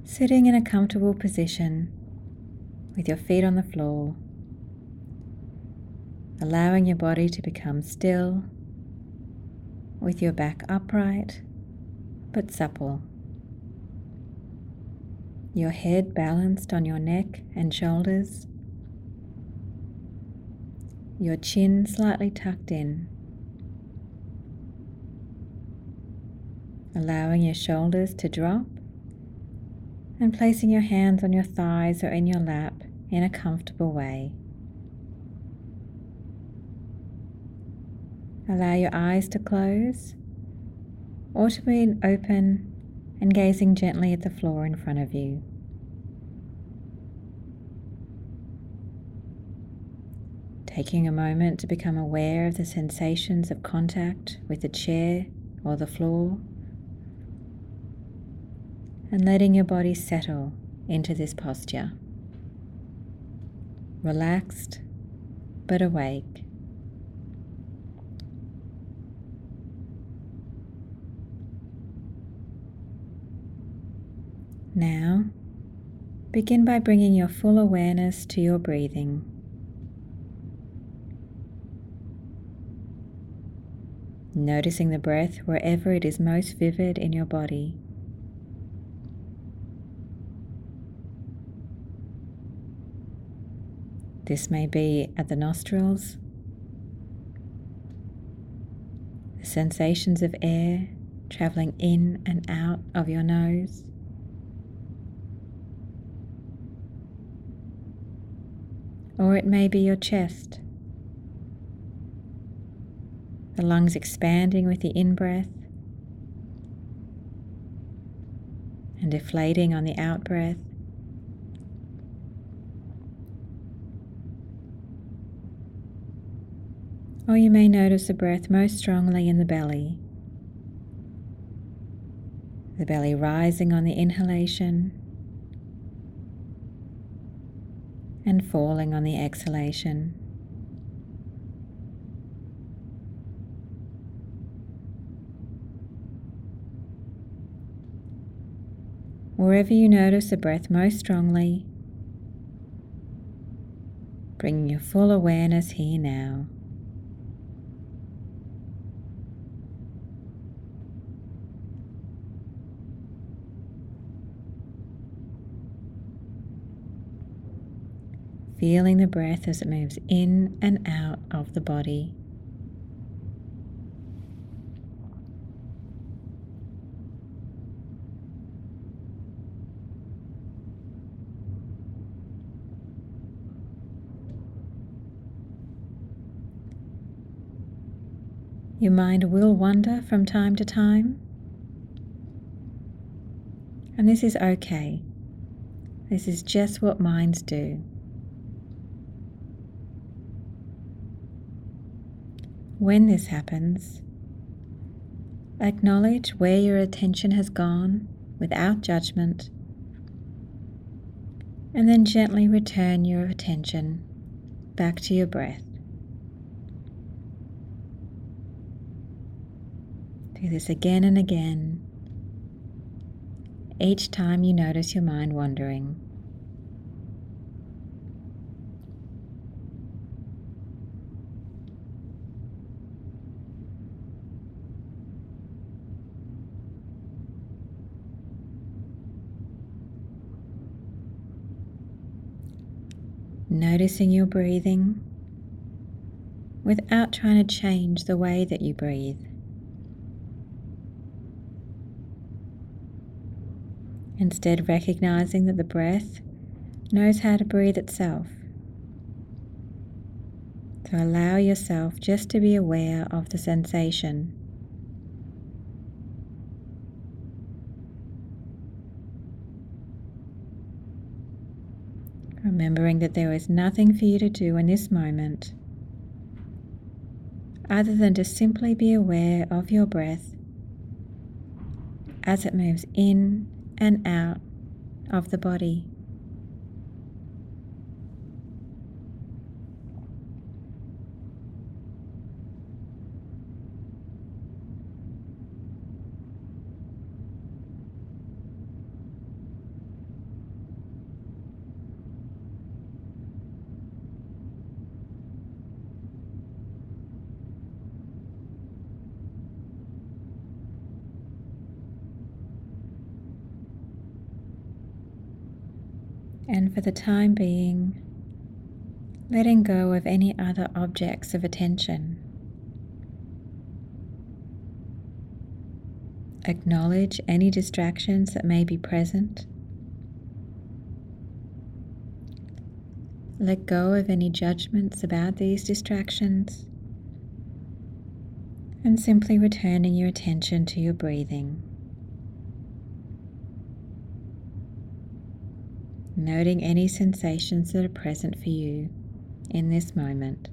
Sitting in a comfortable position with your feet on the floor, allowing your body to become still with your back upright but supple, your head balanced on your neck and shoulders, your chin slightly tucked in, allowing your shoulders to drop and placing your hands on your thighs or in your lap in a comfortable way. Allow your eyes to close or to be open and gazing gently at the floor in front of you. Taking a moment to become aware of the sensations of contact with the chair or the floor, and letting your body settle into this posture. Relaxed but awake. Now, begin by bringing your full awareness to your breathing. Noticing the breath wherever it is most vivid in your body. This may be at the nostrils, the sensations of air traveling in and out of your nose, or it may be your chest, the lungs expanding with the in-breath and deflating on the out-breath. Or you may notice the breath most strongly in the belly rising on the inhalation and falling on the exhalation. Wherever you notice the breath most strongly, bringing your full awareness here now. Feeling the breath as it moves in and out of the body. Your mind will wander from time to time, and this is okay. This is just what minds do. When this happens, acknowledge where your attention has gone without judgment, and then gently return your attention back to your breath. Do this again and again, each time you notice your mind wandering. Noticing your breathing without trying to change the way that you breathe. Instead, recognizing that the breath knows how to breathe itself. So allow yourself just to be aware of the sensation. Remembering that there is nothing for you to do in this moment other than to simply be aware of your breath as it moves in and out of the body. And for the time being, letting go of any other objects of attention. Acknowledge any distractions that may be present. Let go of any judgments about these distractions, and simply returning your attention to your breathing. Noting any sensations that are present for you in this moment.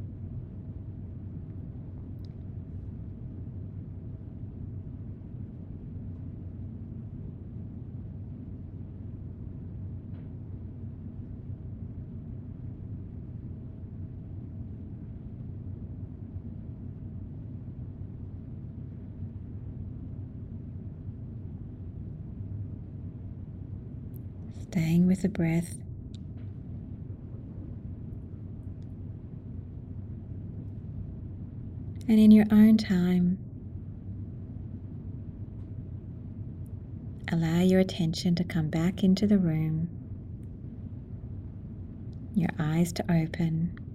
Staying with the breath. And in your own time, allow your attention to come back into the room, your eyes to open,